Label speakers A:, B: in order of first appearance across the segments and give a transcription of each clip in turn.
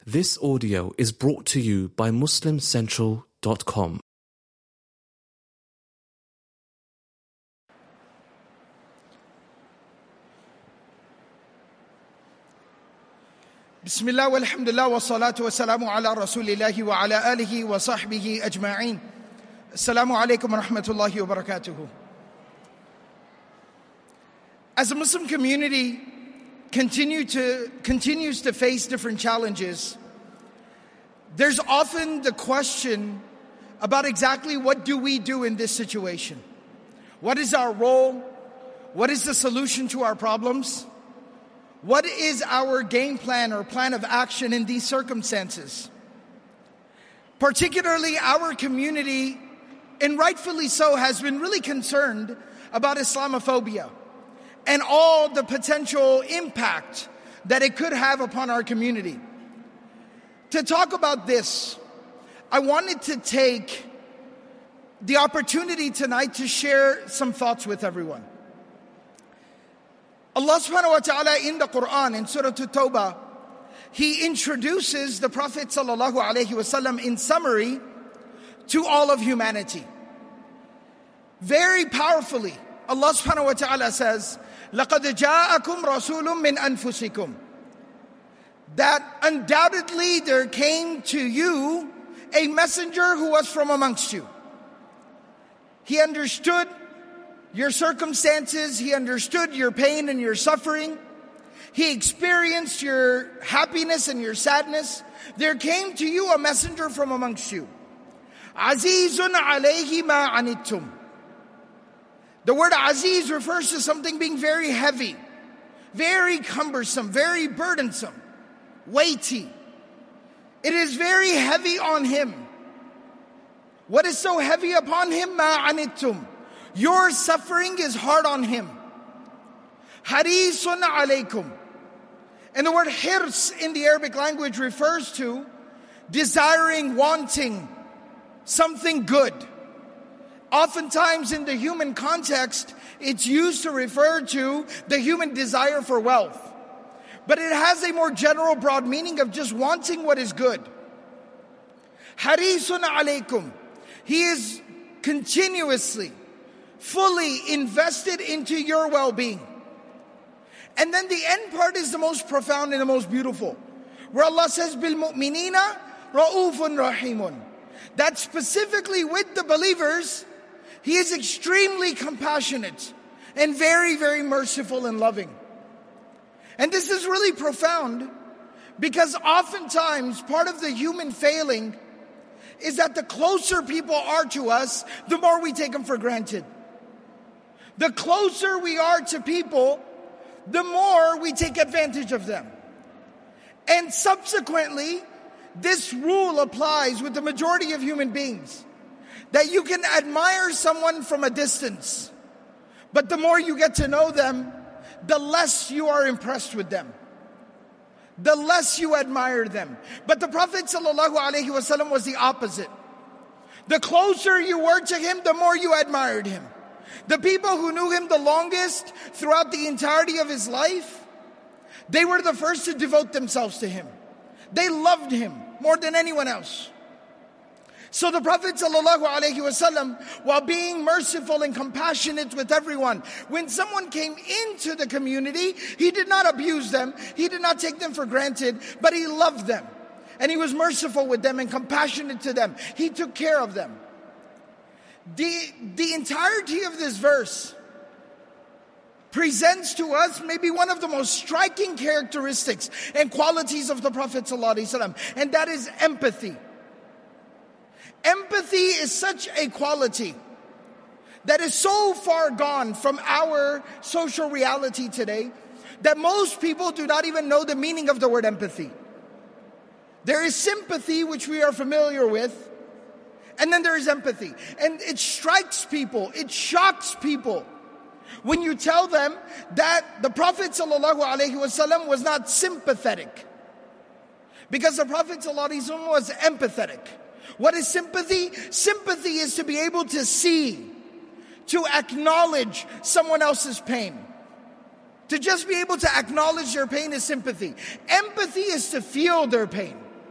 A: This audio is brought to you by MuslimCentral.com.
B: Bismillah walhamdulillah wa salatu wa salamu ala rasulillahi wa ala alihi wa sahbihi ajma'in. Assalamu alaikum wa rahmatullahi wa barakatuhu. As a Muslim community continues to face different challenges, there's often the question about exactly what do we do in this situation? What is our role? What is the solution to our problems? What is our game plan or plan of action in these circumstances? Particularly our community, and rightfully so, has been really concerned about Islamophobia and all the potential impact that it could have upon our community. To talk about this, I wanted to take the opportunity tonight to share some thoughts with everyone. Allah subhanahu wa ta'ala in the Quran, in Surah At-Tawbah, He introduces the Prophet sallallahu alaihi wasallam in summary to all of humanity. Very powerfully, Allah subhanahu wa ta'ala says, لَقَدْ جَاءَكُمْ رَسُولٌ مِّنْ أَنفُسِكُمْ. That undoubtedly there came to you a messenger who was from amongst you. He understood your circumstances, He understood your pain and your suffering. He experienced your happiness and your sadness. There came to you a messenger from amongst you. Azizun alayhi ma anittum. The word aziz refers to something being very heavy, very cumbersome, very burdensome, weighty. It is very heavy on him. What is so heavy upon him? Ma anittum. Your suffering is hard on him. Harisun alaykum. And the word hirs in the Arabic language refers to desiring, wanting something good. Oftentimes in the human context, it's used to refer to the human desire for wealth. But it has a more general, broad meaning of just wanting what is good. Harisun alaykum. He is continuously, fully invested into your well-being. And then the end part is the most profound and the most beautiful, where Allah says, بِالْمُؤْمِنِينَ رَؤُوفٌ رَحِيمٌ. That specifically with the believers, He is extremely compassionate and very, very merciful and loving. And this is really profound because oftentimes part of the human failing is that the closer people are to us, the more we take them for granted. The closer we are to people, the more we take advantage of them. And subsequently, this rule applies with the majority of human beings. That you can admire someone from a distance, but the more you get to know them, the less you are impressed with them. The less you admire them. But the Prophet ﷺ was the opposite. The closer you were to him, the more you admired him. The people who knew him the longest throughout the entirety of his life, they were the first to devote themselves to him. They loved him more than anyone else. So the Prophet ﷺ, while being merciful and compassionate with everyone, when someone came into the community, he did not abuse them, he did not take them for granted, but he loved them. And he was merciful with them and compassionate to them. He took care of them. The entirety of this verse presents to us maybe one of the most striking characteristics and qualities of the Prophet ﷺ, and that is empathy. Empathy is such a quality that is so far gone from our social reality today that most people do not even know the meaning of the word empathy. There is sympathy, which we are familiar with, and then there is empathy. And it strikes people, it shocks people when you tell them that the Prophet ﷺ was not sympathetic. Because the Prophet ﷺ was empathetic. What is sympathy? Sympathy is to be able to see, to acknowledge someone else's pain. To just be able to acknowledge their pain is sympathy. Empathy is to feel their pain.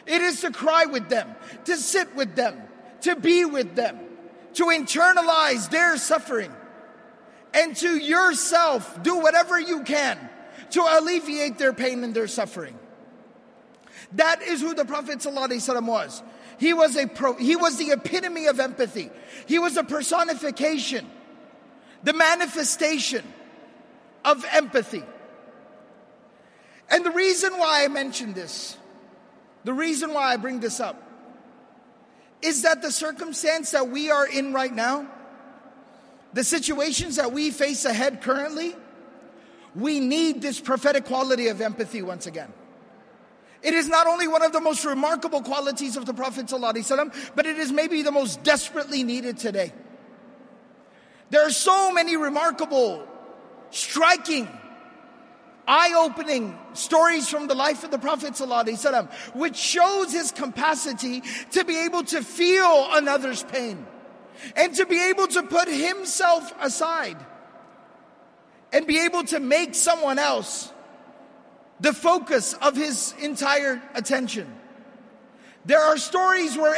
B: It is to cry with them, to sit with them, to be with them, to internalize their suffering, and to yourself do whatever you can to alleviate their pain and their suffering. That is who the Prophet ﷺ was. He was the epitome of empathy. He was a personification, the manifestation of empathy. And the reason why I mention this, the reason why I bring this up, is that the circumstance that we are in right now, the situations that we face ahead currently, we need this prophetic quality of empathy once again. It is not only one of the most remarkable qualities of the Prophet ﷺ, but it is maybe the most desperately needed today. There are so many remarkable, striking, eye-opening stories from the life of the Prophet ﷺ, which shows his capacity to be able to feel another's pain and to be able to put himself aside and be able to make someone else the focus of his entire attention. There are stories where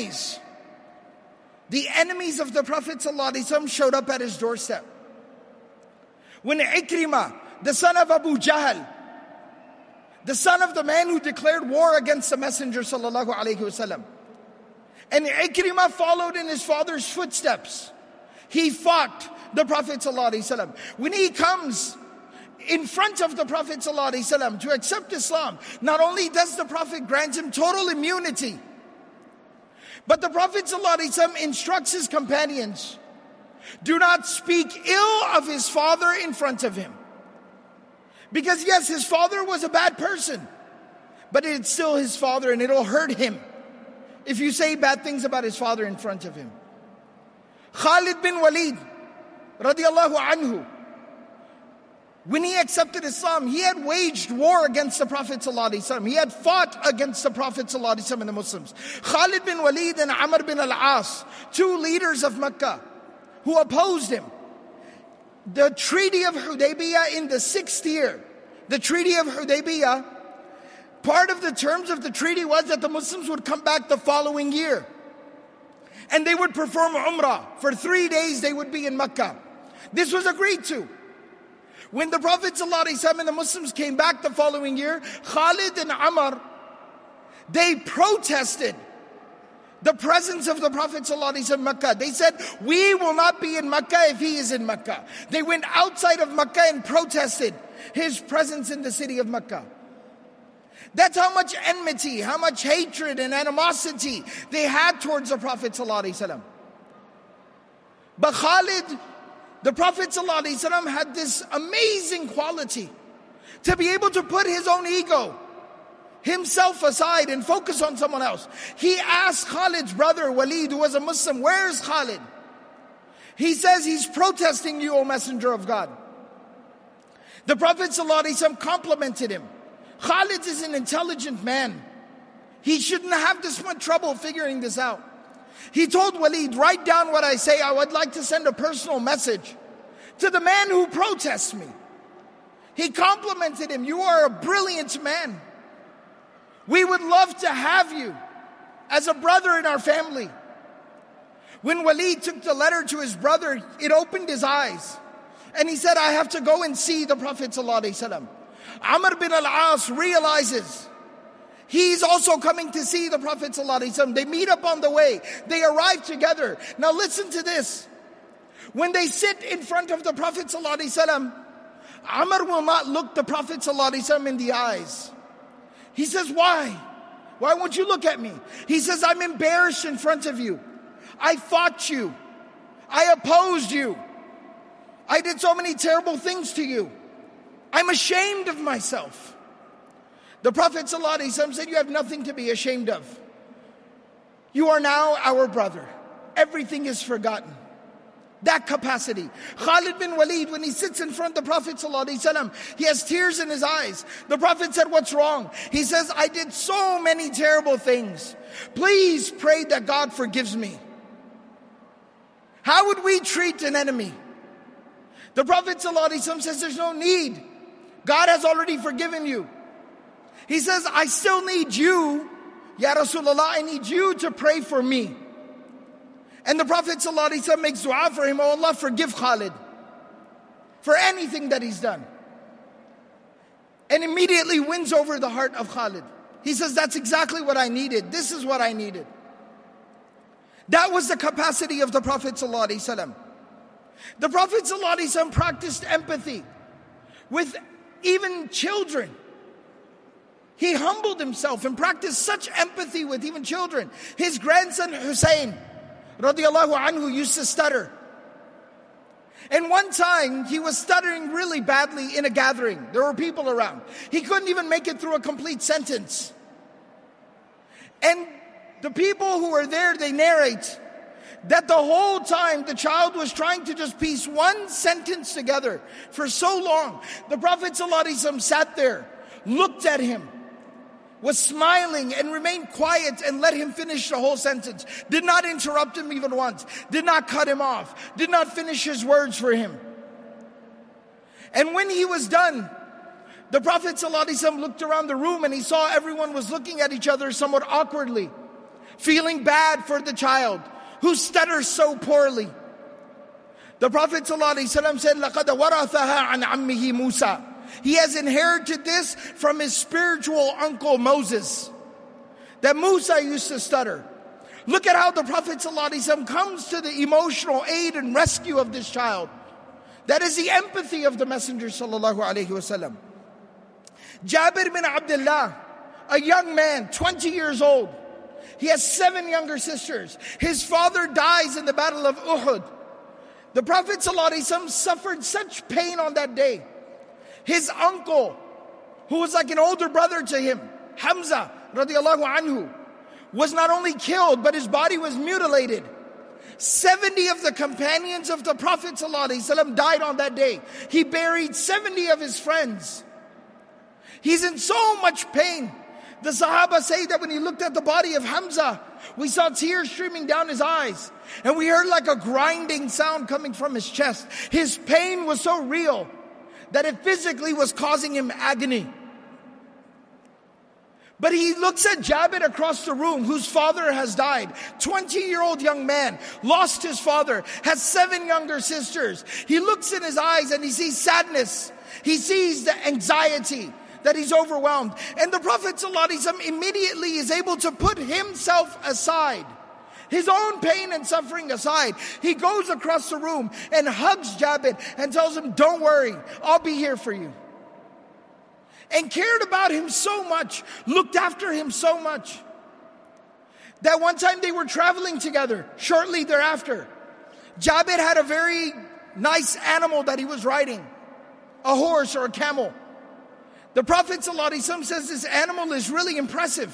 B: the enemies of the Prophet ﷺ showed up at his doorstep. When Ikrimah, the son of Abu Jahl, the son of the man who declared war against the Messenger sallallahu alaihi wasallam, and Ikrimah followed in his father's footsteps. He fought the Prophet ﷺ. When he comes in front of the Prophet ﷺ to accept Islam, not only does the Prophet grant him total immunity, but the Prophet ﷺ instructs his companions, do not speak ill of his father in front of him. Because yes, his father was a bad person, but it's still his father and it'll hurt him if you say bad things about his father in front of him. Khalid bin Walid, radiallahu anhu, when he accepted Islam, he had waged war against the Prophet ﷺ. He had fought against the Prophet ﷺ and the Muslims. Khalid bin Walid and Amr bin al-As, two leaders of Mecca who opposed him. The Treaty of Hudaybiyah in the 6th year, the Treaty of Hudaybiyah, part of the terms of the treaty was that the Muslims would come back the following year. And they would perform Umrah. For 3 days they would be in Mecca. This was agreed to. When the Prophet ﷺ and the Muslims came back the following year, Khalid and Amr, they protested the presence of the Prophet ﷺ in Mecca. They said, we will not be in Mecca if he is in Mecca. They went outside of Mecca and protested his presence in the city of Mecca. That's how much enmity, how much hatred and animosity they had towards the Prophet ﷺ. But Khalid, the Prophet ﷺ, had this amazing quality to be able to put his own ego, himself aside and focus on someone else. He asked Khalid's brother Walid, who was a Muslim, where is Khalid? He says, he's protesting you, O Messenger of God. The Prophet ﷺ complimented him. Khalid is an intelligent man. He shouldn't have this much trouble figuring this out. He told Walid, write down what I say. I would like to send a personal message to the man who protests me. He complimented him. You are a brilliant man. We would love to have you as a brother in our family. When Walid took the letter to his brother, it opened his eyes. And he said, I have to go and see the Prophet ﷺ. Amr bin al-As realizes he's also coming to see the Prophet ﷺ. They meet up on the way. They arrive together. Now listen to this. When they sit in front of the Prophet ﷺ, Amr will not look the Prophet ﷺ in the eyes. He says, why? Why won't you look at me? He says, I'm embarrassed in front of you. I fought you. I opposed you. I did so many terrible things to you. I'm ashamed of myself. The Prophet ﷺ said, you have nothing to be ashamed of. You are now our brother. Everything is forgotten. That capacity. Khalid bin Walid, when he sits in front of the Prophet ﷺ, he has tears in his eyes. The Prophet said, what's wrong? He says, I did so many terrible things. Please pray that God forgives me. How would we treat an enemy? The Prophet ﷺ says, there's no need. God has already forgiven you. He says, I still need you, Ya Rasulullah, I need you to pray for me. And the Prophet ﷺ makes dua for him, oh Allah, forgive Khalid for anything that he's done. And immediately wins over the heart of Khalid. He says, that's exactly what I needed. This is what I needed. That was the capacity of the Prophet ﷺ. The Prophet ﷺ practiced empathy with even children. He humbled himself and practiced such empathy with even children. His grandson Hussein, radiallahu anhu, used to stutter. And one time, he was stuttering really badly in a gathering. There were people around. He couldn't even make it through a complete sentence. And the people who were there, they narrate that the whole time the child was trying to just piece one sentence together for so long. The Prophet ﷺ sat there, looked at him, was smiling and remained quiet and let him finish the whole sentence. Did not interrupt him even once. Did not cut him off. Did not finish his words for him. And when he was done, the Prophet ﷺ looked around the room and he saw everyone was looking at each other somewhat awkwardly, feeling bad for the child who stutters so poorly. The Prophet ﷺ said, لَقَدْ وَرَثَهَا عَنْ عَمِّهِ مُوسَى. He has inherited this from his spiritual uncle Moses, that Musa used to stutter. Look at how the Prophet ﷺ comes to the emotional aid and rescue of this child. That is the empathy of the Messenger ﷺ. Jabir bin Abdullah, a young man, 20 years old. He has 7 younger sisters. His father dies in the battle of Uhud. The Prophet ﷺ suffered such pain on that day. His uncle, who was like an older brother to him, Hamza radiallahu anhu, was not only killed, but his body was mutilated. 70 of the companions of the Prophet ﷺ died on that day. He buried 70 of his friends. He's in so much pain. The Sahaba say that when he looked at the body of Hamza, we saw tears streaming down his eyes. And we heard like a grinding sound coming from his chest. His pain was so real that it physically was causing him agony. But he looks at Jabir across the room, whose father has died. 20-year-old young man, lost his father, has 7 younger sisters. He looks in his eyes and he sees sadness. He sees the anxiety, that he's overwhelmed. And the Prophet ﷺ immediately is able to put himself aside, his own pain and suffering aside. He goes across the room and hugs Jabir and tells him, don't worry, I'll be here for you. And cared about him so much, looked after him so much, that one time they were traveling together. Shortly thereafter, Jabir had a very nice animal that he was riding, a horse or a camel. The Prophet ﷺ says this animal is really impressive.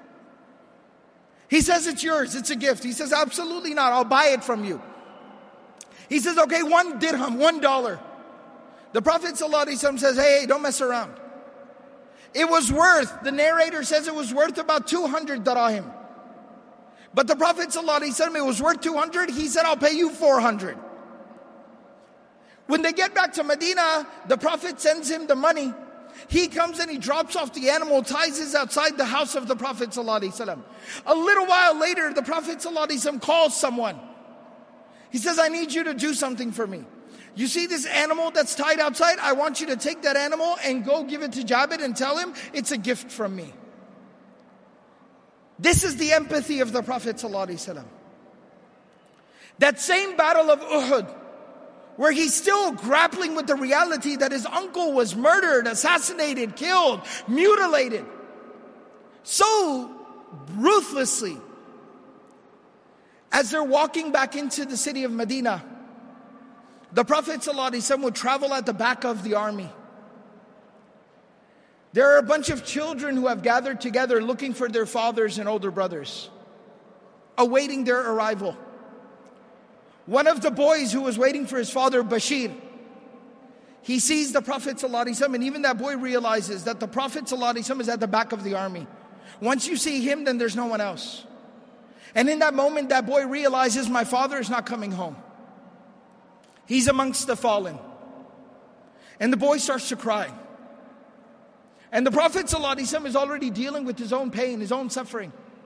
B: He says, it's yours, it's a gift. He says, absolutely not, I'll buy it from you. He says, okay, 1 dirham, $1. The Prophet ﷺ says, hey, don't mess around. It was worth, the narrator says it was worth about 200 dirham. But the Prophet ﷺ, it was worth 200, he said, I'll pay you 400. When they get back to Medina, the Prophet sends him the money. He comes and he drops off the animal, ties it outside the house of the Prophet ﷺ. A little while later, the Prophet ﷺ calls someone. He says, I need you to do something for me. You see this animal that's tied outside? I want you to take that animal and go give it to Jabir and tell him it's a gift from me. This is the empathy of the Prophet ﷺ. That same battle of Uhud, where he's still grappling with the reality that his uncle was murdered, assassinated, killed, mutilated, so ruthlessly. As they're walking back into the city of Medina, the Prophet ﷺ would travel at the back of the army. There are a bunch of children who have gathered together looking for their fathers and older brothers, awaiting their arrival. One of the boys who was waiting for his father, Bashir, he sees the Prophet ﷺ, and even that boy realizes that the Prophet ﷺ is at the back of the army. Once you see him, then there's no one else. And in that moment, that boy realizes, my father is not coming home. He's amongst the fallen. And the boy starts to cry. And the Prophet ﷺ is already dealing with his own pain, his own suffering.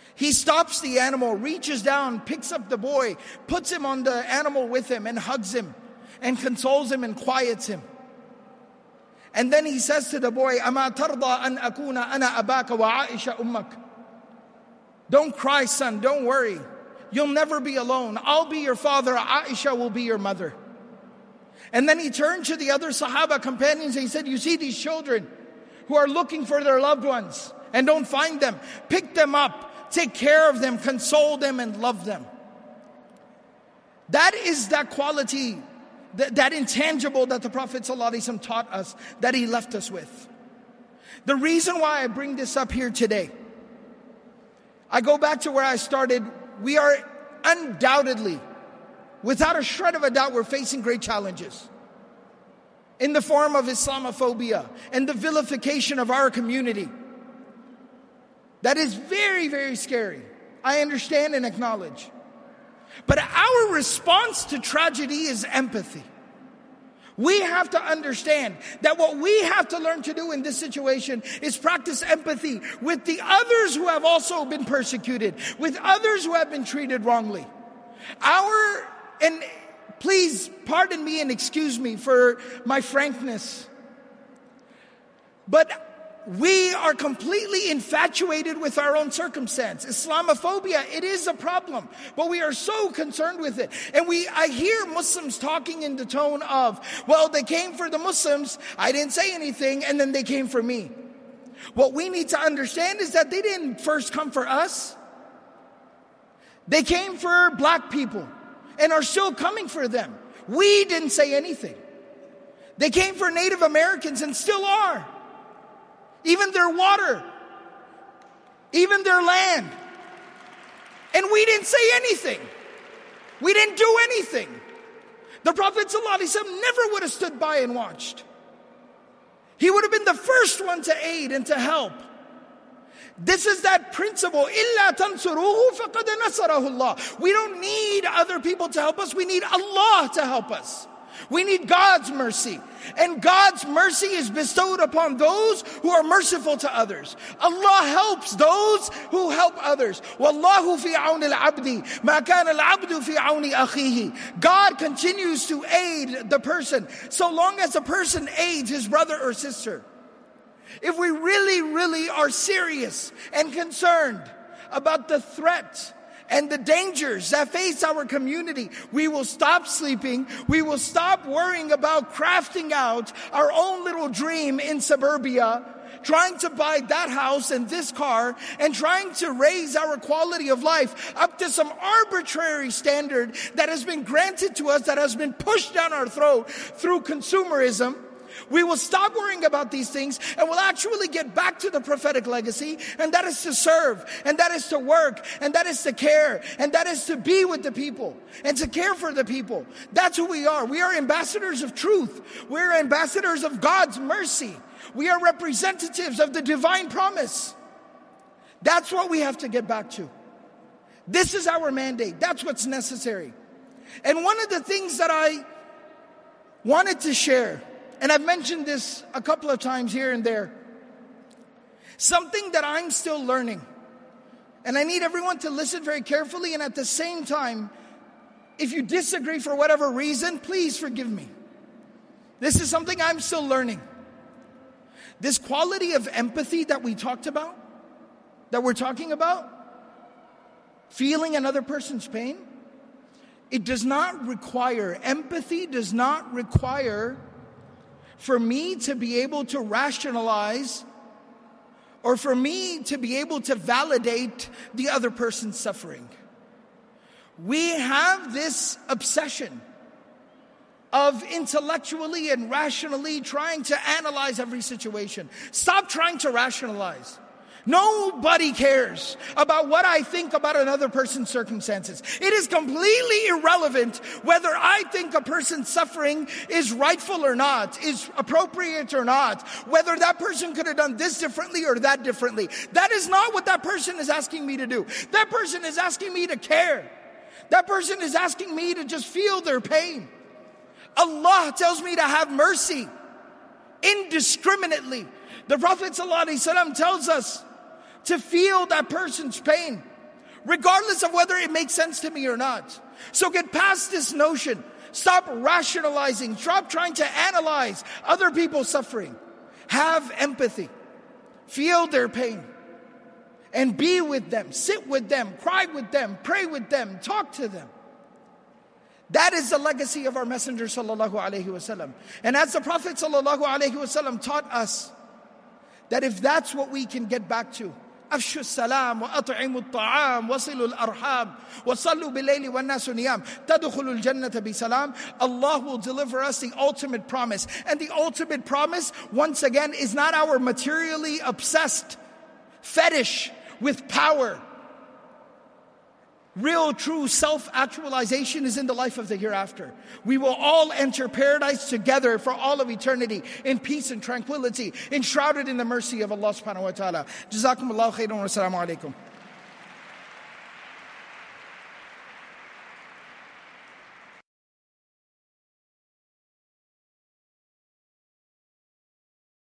B: He stops the animal, reaches down, picks up the boy, puts him on the animal with him and hugs him and consoles him and quiets him. And then he says to the boy, أَمَا تَرْضَى أَنْ أَكُونَ أَنَا أَبَاكَ وَعَائِشَ أُمَّكَ. Don't cry, son, don't worry. You'll never be alone. I'll be your father, Aisha will be your mother. And then he turned to the other Sahaba companions and he said, you see these children who are looking for their loved ones and don't find them. Pick them up, take care of them, console them and love them. That is that quality, that intangible that the Prophet ﷺ taught us, that he left us with. The reason why I bring this up here today, I go back to where I started. We are undoubtedly, without a shred of a doubt, we're facing great challenges in the form of Islamophobia and the vilification of our community. That is very, very scary. I understand and acknowledge. But our response to tragedy is empathy. We have to understand that what we have to learn to do in this situation is practice empathy with the others who have also been persecuted, with others who have been treated wrongly. And please pardon me and excuse me for my frankness, but we are completely infatuated with our own circumstance. Islamophobia, it is a problem, but we are so concerned with it. And I hear Muslims talking in the tone of, well, they came for the Muslims, I didn't say anything, and then they came for me. What we need to understand is that they didn't first come for us. They came for black people and are still coming for them. We didn't say anything. They came for Native Americans and still are. Even their water, even their land. And we didn't say anything. We didn't do anything. The Prophet ﷺ never would have stood by and watched. He would have been the first one to aid and to help. This is that principle. إِلَّا تَنْصُرُوهُ فَقَدْ نَصَرَهُ اللَّهُ. We don't need other people to help us. We need Allah to help us. We need God's mercy. And God's mercy is bestowed upon those who are merciful to others. Allah helps those who help others. وَاللَّهُ فِي عَوْنِ الْعَبْدِ مَا كَانَ الْعَبْدُ فِي عَوْنِ أَخِيهِ. God continues to aid the person so long as the person aids his brother or sister. If we really, really are serious and concerned about the threat and the dangers that face our community, we will stop sleeping. We will stop worrying about crafting out our own little dream in suburbia, trying to buy that house and this car, and trying to raise our quality of life up to some arbitrary standard that has been granted to us, that has been pushed down our throat through consumerism. We will stop worrying about these things and we'll actually get back to the prophetic legacy, and that is to serve, and that is to work, and that is to care, and that is to be with the people and to care for the people. That's who we are. We are ambassadors of truth. We're ambassadors of God's mercy. We are representatives of the divine promise. That's what we have to get back to. This is our mandate. That's what's necessary. And one of the things that I wanted to share, and I've mentioned this a couple of times here and there, something that I'm still learning. And I need everyone to listen very carefully, and at the same time, if you disagree for whatever reason, please forgive me. This is something I'm still learning. This quality of empathy that we talked about, that we're talking about, feeling another person's pain, it does not require, empathy does not require for me to be able to rationalize or for me to be able to validate the other person's suffering. We have this obsession of intellectually and rationally trying to analyze every situation. Stop trying to rationalize. Nobody cares about what I think about another person's circumstances. It is completely irrelevant whether I think a person's suffering is rightful or not, is appropriate or not, whether that person could have done this differently or that differently. That is not what that person is asking me to do. That person is asking me to care. That person is asking me to just feel their pain. Allah tells me to have mercy indiscriminately. The Prophet ﷺ tells us to feel that person's pain. regardless of whether it makes sense to me or not. So get past this notion. Stop rationalizing. Stop trying to analyze other people's suffering. Have empathy. Feel their pain. And be with them. Sit with them. Cry with them. Pray with them. Talk to them. That is the legacy of our Messenger sallallahu alaihi wasallam. And as the Prophet sallallahu alaihi wasallam taught us, that if that's what we can get back to, أفشوا السلام وأطعموا الطعام وصلوا الأرحام وصلوا بالليل والناس نيام تدخلوا الجنة بسلام. Allah will deliver us the ultimate promise. And the ultimate promise, once again, is not our materially obsessed fetish with power. Real, true self-actualization is in the life of the hereafter. We will all enter paradise together for all of eternity in peace and tranquility, enshrouded in the mercy of Allah subhanahu wa ta'ala. Jazakumullahu khairan wa assalamu alaikum.